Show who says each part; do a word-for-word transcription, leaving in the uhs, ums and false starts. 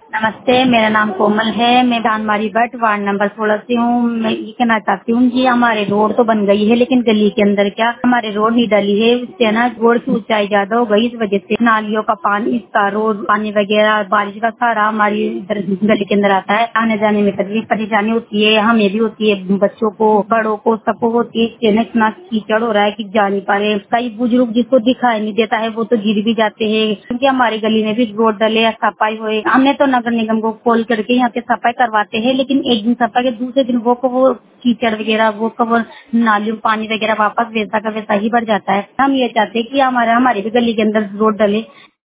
Speaker 1: नमस्ते, मेरा नाम कोमल है। मैं जानमारी भट्ट वार्ड नंबर सोलह से हूँ। मैं ये कहना चाहती हूँ कि हमारे रोड तो बन गई है, लेकिन गली के अंदर क्या हमारे रोड नहीं डली है। उससे ना रोड की ऊंचाई ज्यादा हो गई, इस वजह से नालियों का पानी, इसका रोड पानी वगैरह बारिश का सारा हमारी इधर गली के अंदर आता है। आने जाने में तकलीफ परेशानी होती है, हमें भी होती है, बच्चों को बड़ों को सबको होती है। इससे ना इतना कीचड़ हो रहा है कि जा नहीं पा रहे। कई बुजुर्ग जिसको दिखाई नहीं देता है वो तो गिर भी जाते हैं, क्योंकि हमारी गली में भी रोड डले या सफाई हुए। हमने तो नगर निगम को कॉल करके यहाँ पे सफाई करवाते हैं, लेकिन एक दिन सफाई के दूसरे दिन वो को वो कीचड़ वगैरह वो कवर नालियों पानी वगैरह वापस वैसा का वैसा ही बढ़ जाता है। हम ये चाहते हैं कि हमारे हमारी भी गली के अंदर रोड डले।